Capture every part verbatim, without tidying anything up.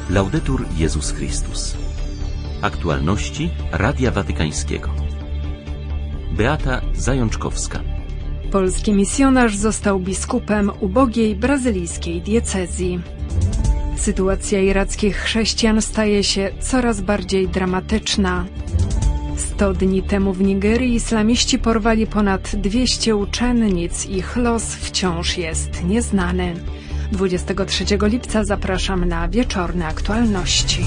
Laudetur Jezus Chrystus. Aktualności Radia Watykańskiego. Beata Zajączkowska. Polski misjonarz został biskupem ubogiej brazylijskiej diecezji. Sytuacja irackich chrześcijan staje się coraz bardziej dramatyczna. Sto dni temu w Nigerii islamiści porwali ponad dwieście uczennic. Ich los wciąż jest nieznany. dwudziestego trzeciego lipca zapraszam na wieczorne aktualności.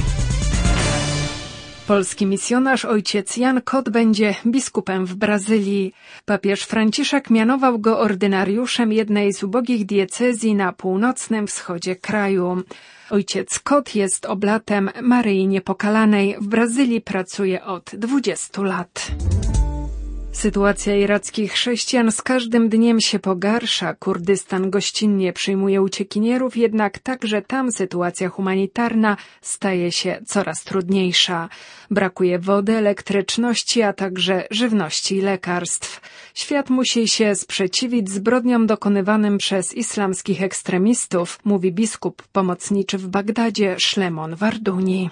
Polski misjonarz ojciec Jan Kot będzie biskupem w Brazylii. Papież Franciszek mianował go ordynariuszem jednej z ubogich diecezji na północnym wschodzie kraju. Ojciec Kot jest oblatem Maryi Niepokalanej. W Brazylii pracuje od dwudziestu lat. Sytuacja irackich chrześcijan z każdym dniem się pogarsza. Kurdystan gościnnie przyjmuje uciekinierów, jednak także tam sytuacja humanitarna staje się coraz trudniejsza. Brakuje wody, elektryczności, a także żywności i lekarstw. Świat musi się sprzeciwić zbrodniom dokonywanym przez islamskich ekstremistów, mówi biskup pomocniczy w Bagdadzie Szlemon Warduni.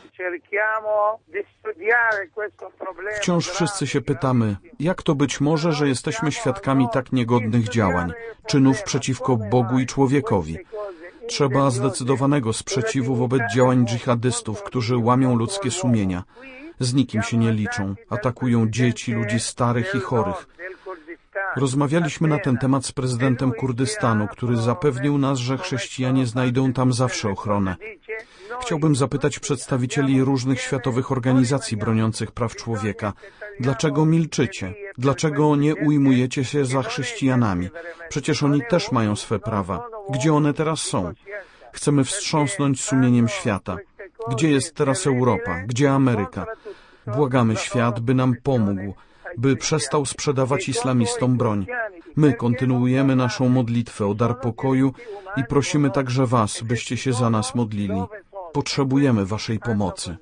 Wciąż wszyscy się pytamy, jak to być może, że jesteśmy świadkami tak niegodnych działań, czynów przeciwko Bogu i człowiekowi. Trzeba zdecydowanego sprzeciwu wobec działań dżihadystów, którzy łamią ludzkie sumienia. Z nikim się nie liczą, atakują dzieci, ludzi starych i chorych. Rozmawialiśmy na ten temat z prezydentem Kurdystanu, który zapewnił nas, że chrześcijanie znajdą tam zawsze ochronę. Chciałbym zapytać przedstawicieli różnych światowych organizacji broniących praw człowieka, dlaczego milczycie? Dlaczego nie ujmujecie się za chrześcijanami? Przecież oni też mają swe prawa. Gdzie one teraz są? Chcemy wstrząsnąć sumieniem świata. Gdzie jest teraz Europa? Gdzie Ameryka? Błagamy świat, by nam pomógł, by przestał sprzedawać islamistom broń. My kontynuujemy naszą modlitwę o dar pokoju i prosimy także was, byście się za nas modlili. Potrzebujemy waszej pomocy.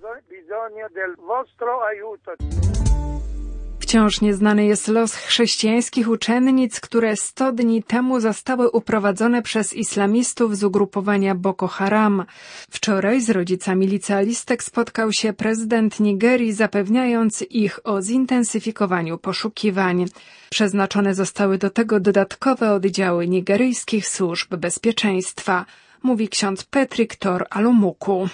Wciąż nieznany jest los chrześcijańskich uczennic, które sto dni temu zostały uprowadzone przez islamistów z ugrupowania Boko Haram. Wczoraj z rodzicami licealistek spotkał się prezydent Nigerii, zapewniając ich o zintensyfikowaniu poszukiwań. Przeznaczone zostały do tego dodatkowe oddziały nigeryjskich służb bezpieczeństwa, mówi ksiądz Patrick Tor Alumuku.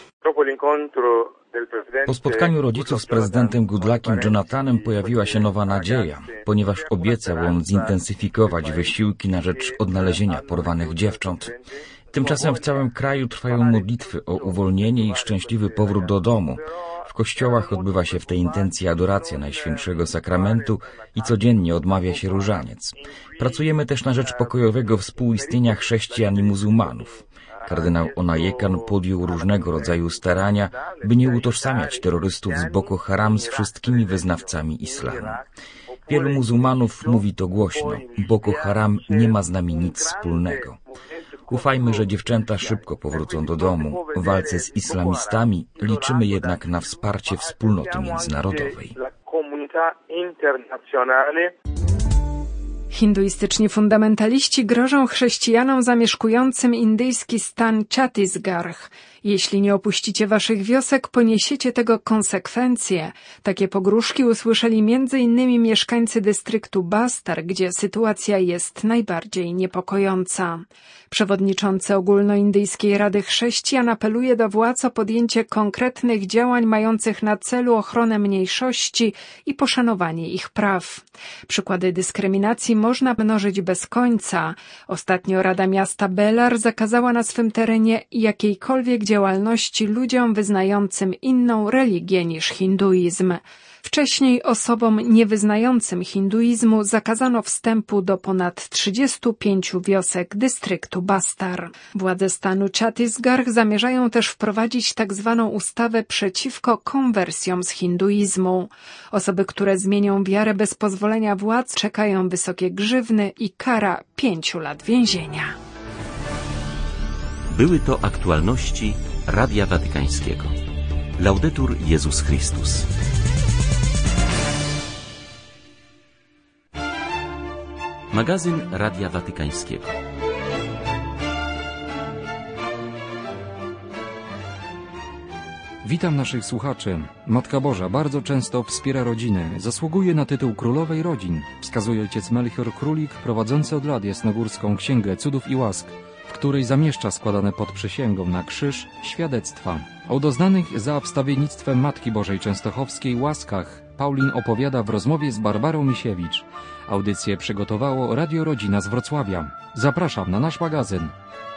Po spotkaniu rodziców z prezydentem Goodluckiem Jonathanem pojawiła się nowa nadzieja, ponieważ obiecał on zintensyfikować wysiłki na rzecz odnalezienia porwanych dziewcząt. Tymczasem w całym kraju trwają modlitwy o uwolnienie i szczęśliwy powrót do domu. W kościołach odbywa się w tej intencji adoracja Najświętszego Sakramentu i codziennie odmawia się różaniec. Pracujemy też na rzecz pokojowego współistnienia chrześcijan i muzułmanów. Kardynał Onayekan podjął różnego rodzaju starania, by nie utożsamiać terrorystów z Boko Haram z wszystkimi wyznawcami islamu. Wielu muzułmanów mówi to głośno. Boko Haram nie ma z nami nic wspólnego. Ufajmy, że dziewczęta szybko powrócą do domu. W walce z islamistami liczymy jednak na wsparcie wspólnoty międzynarodowej. Hinduistyczni fundamentaliści grożą chrześcijanom zamieszkującym indyjski stan Chhattisgarh. Jeśli nie opuścicie waszych wiosek, poniesiecie tego konsekwencje. Takie pogróżki usłyszeli między innymi mieszkańcy dystryktu Bastar, gdzie sytuacja jest najbardziej niepokojąca. Przewodniczący Ogólnoindyjskiej Rady Chrześcijan apeluje do władz o podjęcie konkretnych działań mających na celu ochronę mniejszości i poszanowanie ich praw. Przykłady dyskryminacji można mnożyć bez końca. Ostatnio Rada Miasta Belar zakazała na swym terenie jakiejkolwiek działalności ludziom wyznającym inną religię niż hinduizm. Wcześniej osobom niewyznającym hinduizmu zakazano wstępu do ponad trzydziestu pięciu wiosek dystryktu Bastar. Władze stanu Chhattisgarh zamierzają też wprowadzić tak zwaną ustawę przeciwko konwersjom z hinduizmu. Osoby, które zmienią wiarę bez pozwolenia władz, czekają wysokie grzywny i kara pięciu lat więzienia. Były to aktualności Radia Watykańskiego. Laudetur Jezus Chrystus. Magazyn Radia Watykańskiego. Witam naszych słuchaczy. Matka Boża bardzo często wspiera rodziny. Zasługuje na tytuł Królowej Rodzin, wskazuje ojciec Melchior Królik, prowadzący od lat jasnogórską Księgę Cudów i Łask, w której zamieszcza składane pod przysięgą na krzyż świadectwa. O doznanych za wstawiennictwem Matki Bożej Częstochowskiej łaskach Paulin opowiada w rozmowie z Barbarą Misiewicz. Audycję przygotowało Radio Rodzina z Wrocławia. Zapraszam na nasz magazyn.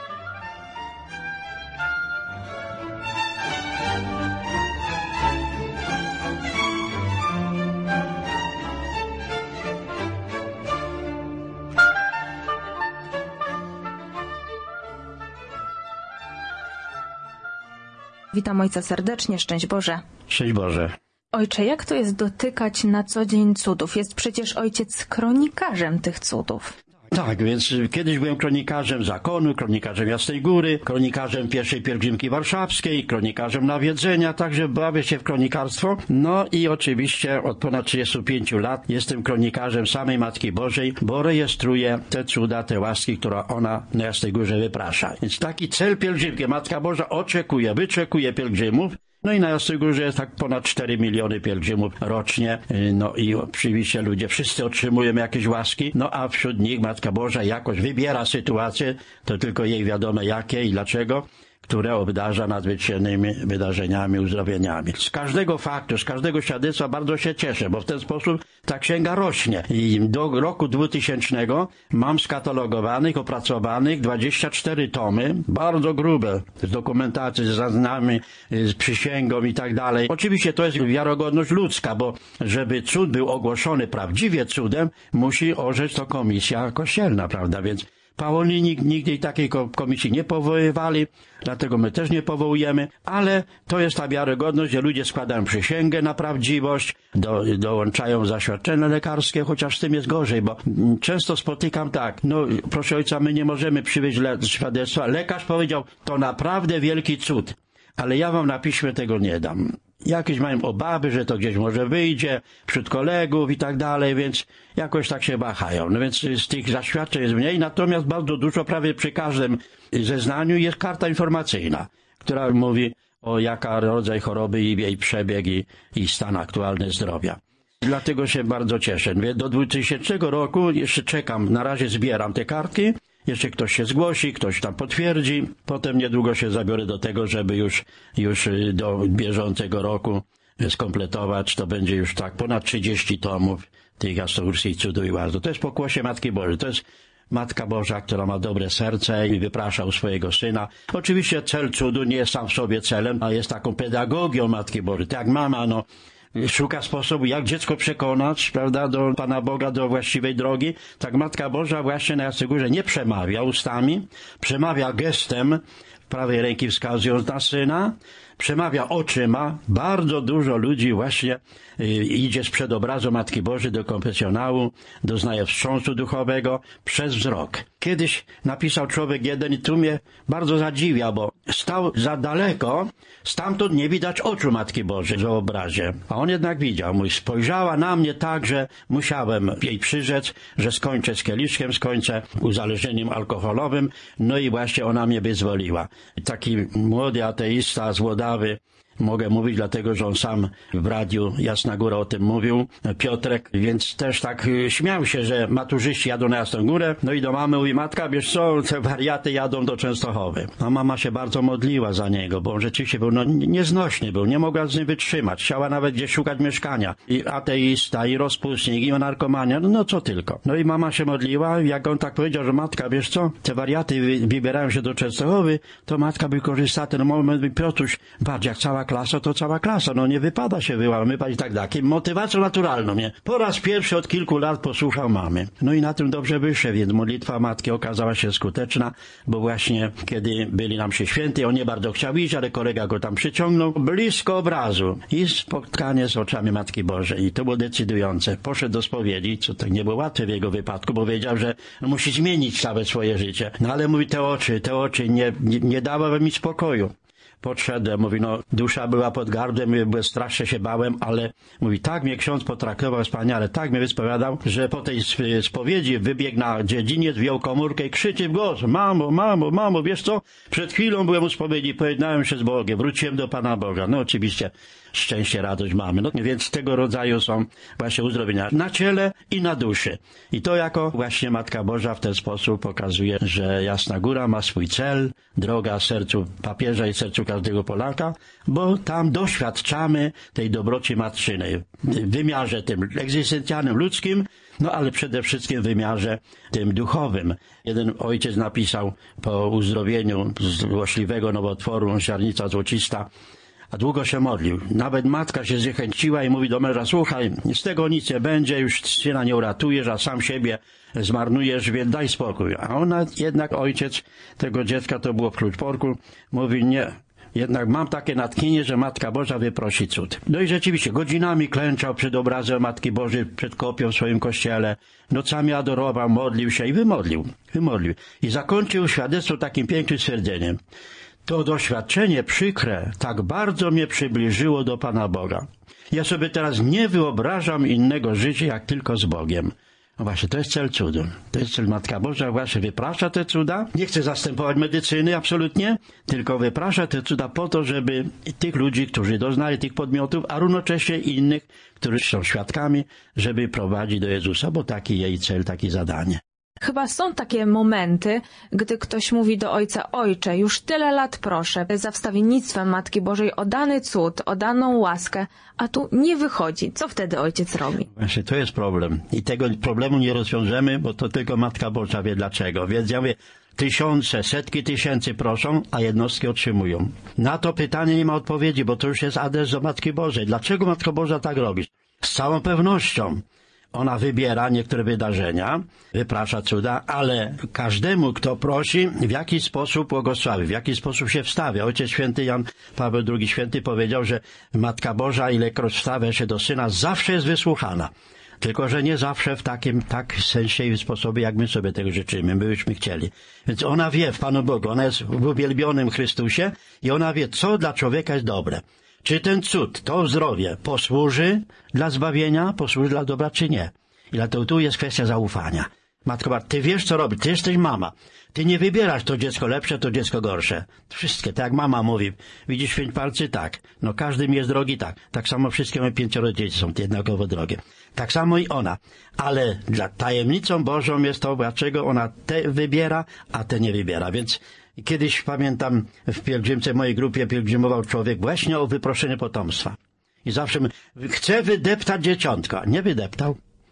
Witam ojca serdecznie, szczęść Boże. Szczęść Boże. Ojcze, jak to jest dotykać na co dzień cudów? Jest przecież ojciec kronikarzem tych cudów. Tak, więc kiedyś byłem kronikarzem zakonu, kronikarzem Jasnej Góry, kronikarzem pierwszej pielgrzymki warszawskiej, kronikarzem nawiedzenia, także bawię się w kronikarstwo. No i oczywiście od ponad trzydziestu pięciu lat jestem kronikarzem samej Matki Bożej, bo rejestruję te cuda, te łaski, które ona na Jasnej Górze wyprasza. Więc taki cel pielgrzymki. Matka Boża oczekuje, wyczekuje pielgrzymów. No i na Jasnej Górze jest tak ponad cztery miliony pielgrzymów rocznie. No i oczywiście ludzie wszyscy otrzymują jakieś łaski, no a wśród nich Matka Boża jakoś wybiera sytuacje, to tylko jej wiadomo jakie i dlaczego, które obdarza nadzwyczajnymi wydarzeniami, uzdrowieniami. Z każdego faktu, z każdego świadectwa bardzo się cieszę, bo w ten sposób ta księga rośnie. I do roku dwutysięcznego mam skatalogowanych, opracowanych dwadzieścia cztery tomy, bardzo grube, z dokumentacją, z zaznami, z przysięgą i tak dalej. Oczywiście to jest wiarygodność ludzka, bo żeby cud był ogłoszony prawdziwie cudem, musi orzec to komisja kościelna, prawda, więc Paulini nigdy takiej komisji nie powoływali, dlatego my też nie powołujemy, ale to jest ta wiarygodność, że ludzie składają przysięgę na prawdziwość, do, dołączają zaświadczenia lekarskie, chociaż z tym jest gorzej, bo często spotykam tak, no proszę ojca, my nie możemy przywieźć le- świadectwa, lekarz powiedział, to naprawdę wielki cud, ale ja wam na piśmie tego nie dam. Jakieś mają obawy, że to gdzieś może wyjdzie wśród kolegów i tak dalej, więc jakoś tak się wahają. No więc z tych zaświadczeń jest mniej, natomiast bardzo dużo, prawie przy każdym zeznaniu jest karta informacyjna, która mówi o jaka rodzaj choroby i jej przebieg i, i stan aktualny zdrowia. Dlatego się bardzo cieszę. Do dwutysięcznego roku jeszcze czekam, na razie zbieram te kartki. Jeszcze ktoś się zgłosi, ktoś tam potwierdzi. Potem niedługo się zabiorę do tego, żeby już, już do bieżącego roku skompletować. To będzie już tak ponad trzydzieści tomów tych jasnogórskich cudów i łask. To jest pokłosie Matki Bożej. To jest Matka Boża, która ma dobre serce i wyprasza u swojego Syna. Oczywiście cel cudu nie jest sam w sobie celem, a jest taką pedagogią Matki Bożej. Tak jak mama, no, szuka sposobu, jak dziecko przekonać, prawda, do Pana Boga, do właściwej drogi. Tak Matka Boża właśnie na Jasnej Górze nie przemawia ustami, przemawia gestem, prawej ręki wskazując na Syna, przemawia oczyma. Bardzo dużo ludzi właśnie y, idzie sprzed obrazu Matki Bożej do konfesjonału, doznaje wstrząsu duchowego przez wzrok. Kiedyś napisał człowiek jeden i tu mnie bardzo zadziwia, bo stał za daleko, stamtąd nie widać oczu Matki Bożej w obrazie. A on jednak widział. Mój spojrzała na mnie tak, że musiałem jej przyrzec, że skończę z kieliszkiem, skończę uzależnieniem alkoholowym, no i właśnie ona mnie wyzwoliła. Taki młody ateista z Łodawy, mogę mówić, dlatego że on sam w radiu Jasna Góra o tym mówił, Piotrek, więc też tak śmiał się, że maturzyści jadą na Jasną Górę, no i do mamy mówi, matka, wiesz co, te wariaty jadą do Częstochowy. A mama się bardzo modliła za niego, bo on rzeczywiście był no, nieznośny, był, nie mogła z nim wytrzymać, chciała nawet gdzieś szukać mieszkania. I ateista, i rozpustnik, i narkomania, no, no co tylko. No i mama się modliła, jak on tak powiedział, że matka, wiesz co, te wariaty wybierają się do Częstochowy, to matka by korzystała ten moment, by Piotruś, patrz, jak cała klasa, to cała klasa, no nie wypada się wyłamywać i tak dalej. Motywacją naturalną, nie? Po raz pierwszy od kilku lat posłuchał mamy. No i na tym dobrze wyszedł, więc modlitwa matki okazała się skuteczna, bo właśnie kiedy byli na mszy świętej, on nie bardzo chciał iść, ale kolega go tam przyciągnął blisko obrazu i spotkanie z oczami Matki Bożej. I to było decydujące. Poszedł do spowiedzi, co tak nie było łatwe w jego wypadku, bo wiedział, że musi zmienić całe swoje życie. No ale mówi, te oczy, te oczy nie, nie, nie dawały mi spokoju. podszedłem, mówi, no dusza była pod gardłem, mówię, strasznie się bałem, ale mówi, tak mnie ksiądz potraktował wspaniale, tak mnie wyspowiadał, że po tej spowiedzi wybiegł na dziedziniec, wziął komórkę i krzyczy w głos, mamo, mamo, mamo, wiesz co, przed chwilą byłem u spowiedzi, pojednałem się z Bogiem, wróciłem do Pana Boga. No oczywiście szczęście, radość mamy. No więc tego rodzaju są właśnie uzdrowienia na ciele i na duszy. I to jako właśnie Matka Boża w ten sposób pokazuje, że Jasna Góra ma swój cel, droga sercu papieża i sercu każdego Polaka, bo tam doświadczamy tej dobroci matczynej w wymiarze tym egzystencjalnym, ludzkim, no ale przede wszystkim w wymiarze tym duchowym. Jeden ojciec napisał po uzdrowieniu złośliwego nowotworu, ziarnica złocista, a długo się modlił. Nawet matka się zniechęciła i mówi do męża, słuchaj, z tego nic nie będzie, już syna nie uratujesz, a sam siebie zmarnujesz, więc daj spokój. A ona jednak, ojciec tego dziecka, to było w Kluczborku, mówi, nie, jednak mam takie natchnienie, że Matka Boża wyprosi cud. No i rzeczywiście, godzinami klęczał przed obrazem Matki Bożej, przed kopią w swoim kościele, nocami adorował, modlił się i wymodlił, wymodlił. I zakończył świadectwo takim pięknym stwierdzeniem. To doświadczenie przykre tak bardzo mnie przybliżyło do Pana Boga. Ja sobie teraz nie wyobrażam innego życia, jak tylko z Bogiem. No właśnie, to jest cel cudu. To jest cel. Matka Boża właśnie wyprasza te cuda. Nie chce zastępować medycyny, absolutnie, tylko wyprasza te cuda po to, żeby tych ludzi, którzy doznali tych podmiotów, a równocześnie innych, którzy są świadkami, żeby prowadzić do Jezusa, bo taki jej cel, takie zadanie. Chyba są takie momenty, gdy ktoś mówi do ojca, ojcze, już tyle lat proszę za wstawiennictwem Matki Bożej o dany cud, o daną łaskę, a tu nie wychodzi. Co wtedy ojciec robi? Właśnie to jest problem. I tego problemu nie rozwiążemy, bo to tylko Matka Boża wie dlaczego. Więc ja mówię, tysiące, setki tysięcy proszą, a jednostki otrzymują. Na to pytanie nie ma odpowiedzi, bo to już jest adres do Matki Bożej. Dlaczego Matka Boża tak robi? Z całą pewnością. Ona wybiera niektóre wydarzenia, wyprasza cuda, ale każdemu, kto prosi, w jaki sposób błogosławi, w jaki sposób się wstawia. Ojciec święty Jan Paweł drugi święty powiedział, że Matka Boża, ilekroć wstawia się do Syna, zawsze jest wysłuchana. Tylko że nie zawsze w takim tak sensie i sposobie, jak my sobie tego życzymy, my byśmy chcieli. Więc ona wie w Panu Bogu, ona jest w uwielbionym Chrystusie i ona wie, co dla człowieka jest dobre. Czy ten cud, to zdrowie posłuży dla zbawienia, posłuży dla dobra, czy nie? I dlatego tu jest kwestia zaufania. Matko Boża, ty wiesz, co robić, ty jesteś mama. Ty nie wybierasz to dziecko lepsze, to dziecko gorsze. Wszystkie, tak jak mama mówi. Widzisz pięć palcy? Tak. No każdy mi jest drogi? Tak. Tak samo wszystkie moje pięcioro dzieci są jednakowo drogie. Tak samo i ona. Ale dla tajemnicą Bożą jest to, dlaczego ona te wybiera, a te nie wybiera. Więc kiedyś, pamiętam, w pielgrzymce, w mojej grupie pielgrzymował człowiek właśnie o wyproszenie potomstwa. I zawsze my, chce wydeptać dzieciątka. Nie wydeptał.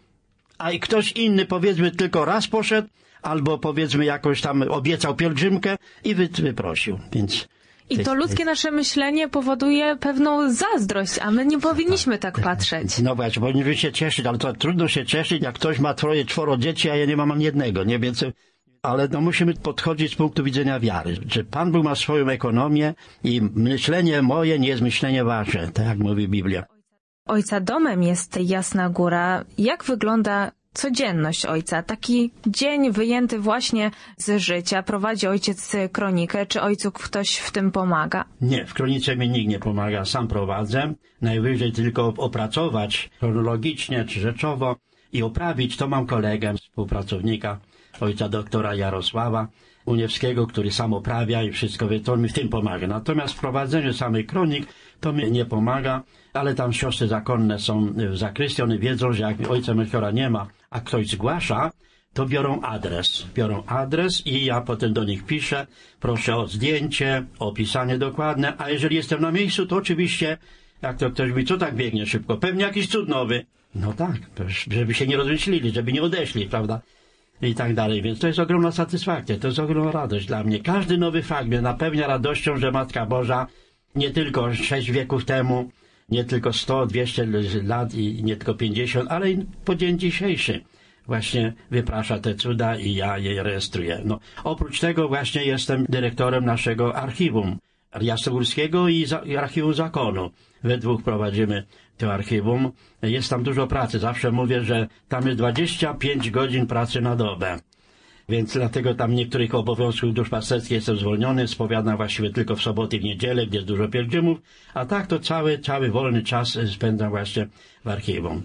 A i ktoś inny, powiedzmy, tylko raz poszedł, albo powiedzmy jakoś tam obiecał pielgrzymkę i wy, wyprosił. Więc I to ludzkie nasze myślenie powoduje pewną zazdrość, a my nie powinniśmy tak patrzeć. No właśnie, powinniśmy się cieszyć, ale to trudno się cieszyć, jak ktoś ma troje, czworo dzieci, a ja nie mam ani jednego, nie? Więc, ale no musimy podchodzić z punktu widzenia wiary, że Pan Bóg ma swoją ekonomię i myślenie moje nie jest myślenie wasze, tak jak mówi Biblia. Ojca domem jest Jasna Góra. Jak wygląda codzienność ojca? Taki dzień wyjęty właśnie z życia. Prowadzi ojciec kronikę. Czy ojcu ktoś w tym pomaga? Nie, w kronice mi nikt nie pomaga. Sam prowadzę. Najwyżej tylko opracować chronologicznie czy rzeczowo i oprawić. To mam kolegę, współpracownika, ojca doktora Jarosława Uniewskiego, który sam oprawia i wszystko wie, to on mi w tym pomaga. Natomiast w prowadzeniu samych kronik to mi nie pomaga, ale tam siostry zakonne są w zakrystii, one wiedzą, że jak ojca Melchiora nie ma, a ktoś zgłasza, to biorą adres. Biorą adres i ja potem do nich piszę, proszę o zdjęcie, o opisanie dokładne, a jeżeli jestem na miejscu, to oczywiście, jak to ktoś mówi, co tak biegnie szybko? Pewnie jakiś cud nowy. No tak, żeby się nie rozmyślili, żeby nie odeszli, prawda? I tak dalej, więc to jest ogromna satysfakcja, to jest ogromna radość dla mnie. Każdy nowy fakt mnie napełnia radością, że Matka Boża nie tylko sześć wieków temu, nie tylko sto, dwieście lat i nie tylko pięćdziesiąt, ale i po dzień dzisiejszy właśnie wyprasza te cuda i ja je rejestruję. No, oprócz tego właśnie jestem dyrektorem naszego archiwum jasnogórskiego i, za, i archiwum zakonu. We dwóch prowadzimy to archiwum. Jest tam dużo pracy. Zawsze mówię, że tam jest dwadzieścia pięć godzin pracy na dobę. więc dlatego tam niektórych obowiązków duszpasterskich jestem zwolniony, spowiadam właściwie tylko w soboty i w niedzielę, gdzie jest dużo pielgrzymów, a tak to cały, cały wolny czas spędzam właśnie w archiwum.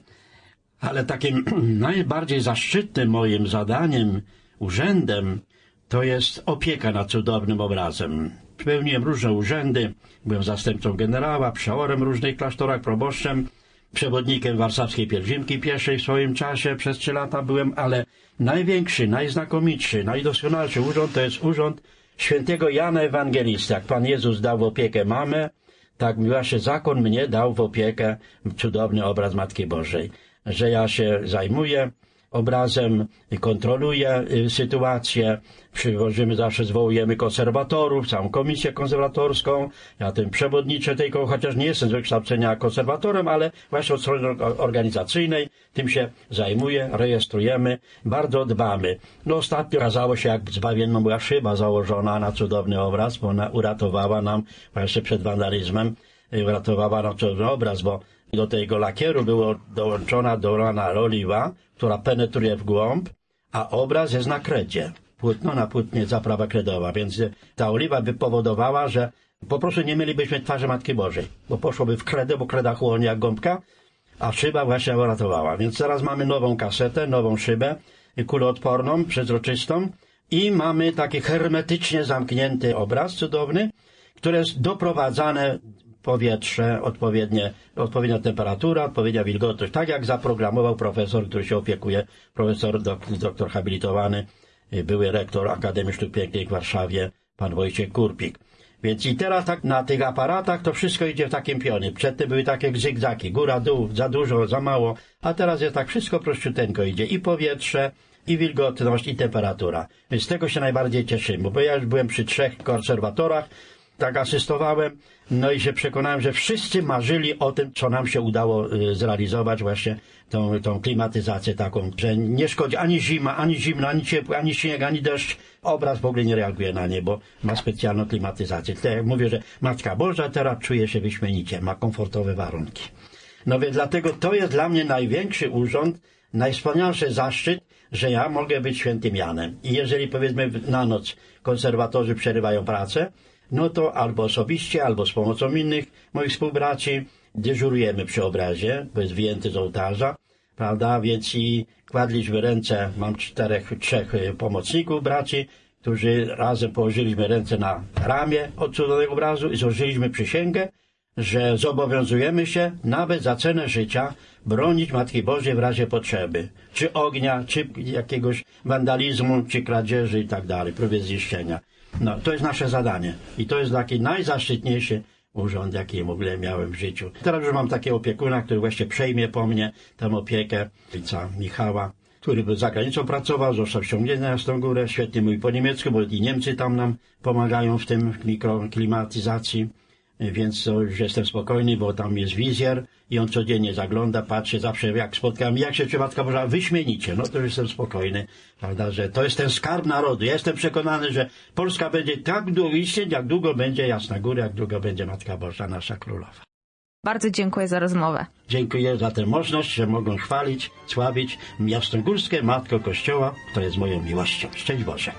Ale takim najbardziej zaszczytnym moim zadaniem, urzędem, to jest opieka nad cudownym obrazem. Pełniłem różne urzędy, byłem zastępcą generała, przeorem w różnych klasztorach, proboszczem, przewodnikiem warszawskiej pielgrzymki pieszej w swoim czasie, przez trzy lata byłem, ale największy, najznakomitszy, najdoskonalszy urząd to jest urząd świętego Jana Ewangelisty. Jak Pan Jezus dał w opiekę mamę, tak właśnie zakon mnie dał w opiekę cudowny obraz Matki Bożej, że ja się zajmuję obrazem, kontroluję y, sytuację, przywożymy, zawsze zwołujemy konserwatorów, całą komisję konserwatorską, ja tym przewodniczę tej, chociaż nie jestem z wykształcenia konserwatorem, ale właśnie od strony organizacyjnej tym się zajmuję, rejestrujemy, bardzo dbamy. No ostatnio okazało się, jak zbawienna była szyba założona na cudowny obraz, bo ona uratowała nam właśnie przed wandalizmem, uratowała nam cudowny obraz, bo do tego lakieru była dołączona dolana oliwa, która penetruje w głąb, a obraz jest na kredzie. Płótno na płótnie, zaprawa kredowa, więc ta oliwa by powodowała, że po prostu nie mielibyśmy twarzy Matki Bożej, bo poszłoby w kredę, bo kreda chłonie jak gąbka, a szyba właśnie uratowała. Więc teraz mamy nową kasetę, nową szybę, kuloodporną, przezroczystą i mamy taki hermetycznie zamknięty obraz cudowny, który jest doprowadzane powietrze, odpowiednie, odpowiednia temperatura, odpowiednia wilgotność, tak jak zaprogramował profesor, który się opiekuje, profesor dok, doktor habilitowany, były rektor Akademii Sztuk Pięknych w Warszawie, pan Wojciech Kurpik. Więc i teraz tak na tych aparatach to wszystko idzie w takim pionie. Przedtem były takie zygzaki, góra, dół, za dużo, za mało, a teraz jest tak wszystko prościuteńko idzie. I powietrze, i wilgotność, i temperatura. Więc z tego się najbardziej cieszymy, bo ja już byłem przy trzech konserwatorach, tak asystowałem, no i się przekonałem, że wszyscy marzyli o tym, co nam się udało y, zrealizować, właśnie tą, tą klimatyzację taką, że nie szkodzi ani zima, ani zimno, ani ciepło, ani śnieg, ani deszcz. Obraz w ogóle nie reaguje na nie, bo ma specjalną klimatyzację. Tak jak mówię, że Matka Boża teraz czuje się wyśmienicie, ma komfortowe warunki. No więc dlatego to jest dla mnie największy urząd, najwspanialszy zaszczyt, że ja mogę być świętym Janem. I jeżeli powiedzmy na noc konserwatorzy przerywają pracę, no to albo osobiście, albo z pomocą innych moich współbraci dyżurujemy przy obrazie, bo jest wyjęty z ołtarza, prawda, więc i kładliśmy ręce, mam czterech, trzech pomocników braci, którzy razem położyliśmy ręce na ramię od cudownego obrazu i złożyliśmy przysięgę, że zobowiązujemy się nawet za cenę życia bronić Matki Bożej w razie potrzeby, czy ognia, czy jakiegoś wandalizmu, czy kradzieży i tak dalej, próby zniszczenia. No, to jest nasze zadanie i to jest taki najzaszczytniejszy urząd, jaki w ogóle miałem w życiu. Teraz już mam takiego opiekuna, który właśnie przejmie po mnie tę opiekę, ojca Michała, który był za granicą pracował, został ściągnięty na Jasną Górę, świetnie mówi po niemiecku, bo i Niemcy tam nam pomagają w tym mikroklimatyzacji, więc to już jestem spokojny, bo tam jest wizjer i on codziennie zagląda, patrzy, zawsze jak spotkam, jak się czy Matka Boża, wyśmienicie, no to już jestem spokojny, prawda, że to jest ten skarb narodu. Ja jestem przekonany, że Polska będzie tak długo istnieć, jak długo będzie Jasna Góra, jak długo będzie Matka Boża, nasza Królowa. Bardzo dziękuję za rozmowę. Dziękuję za tę możliwość, że mogą chwalić, sławić Jasnogórskie Matko Kościoła, która jest moją miłością. Szczęść Boże.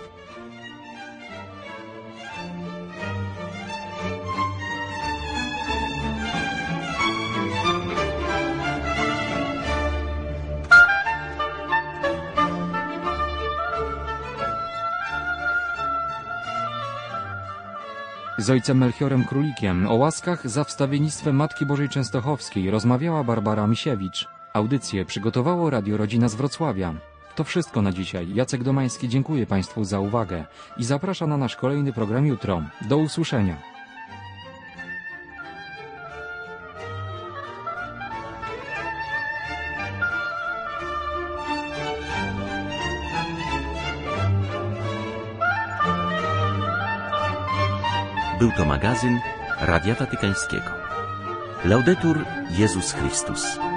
Z ojcem Melchiorem Królikiem o łaskach za wstawiennictwem Matki Bożej Częstochowskiej rozmawiała Barbara Misiewicz. Audycję przygotowało Radio Rodzina z Wrocławia. To wszystko na dzisiaj. Jacek Domański dziękuję Państwu za uwagę i zaprasza na nasz kolejny program jutro. Do usłyszenia. Był to magazyn Radia Watykańskiego. Laudetur Jezus Chrystus.